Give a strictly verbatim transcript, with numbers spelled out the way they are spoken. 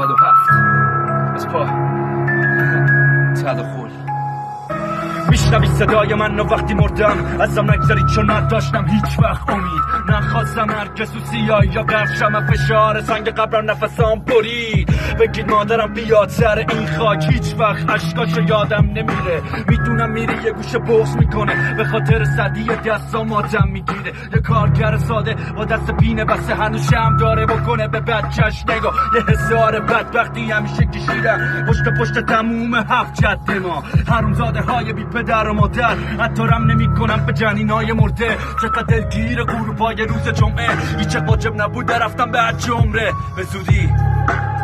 هفتاد و هفت از پا تداخل میشنوی صدای من و وقتی مردم ازم نگذارید چون نداشتم هیچ وقت امید نخواستم هرگز و سیاه یا غرقشم فشار سنگ قبرم نفسام برید بگید مادرم بیاد سر این خاک هیچ وقت عشقاشو یادم نمیره میدونم میره یه گوشه بغض میکنه به خاطر صدی دستام آدم میگیره یه کارگر ساده با دست پینه بسته هنوز شم داره بکنه به بچه‌ش نگاه یه حسار بدبختی همیشه کشیدم پشت پشت تموم هفت جد ما حرومزاده های بی پدر و مادر حتی رم نمی کنم به جنینای مرده چقدر دلگیر گروپای روز جمعه هیچ واجب نبوده رفتم به هر جمره به زودی